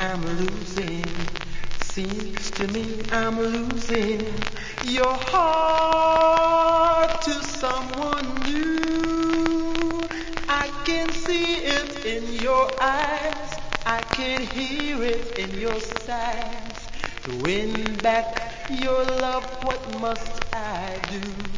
I'm losing. Seems to me I'm losing your heart to someone new. I can see it in your eyes. I can hear it in your sighs. To win back your love, what must I do?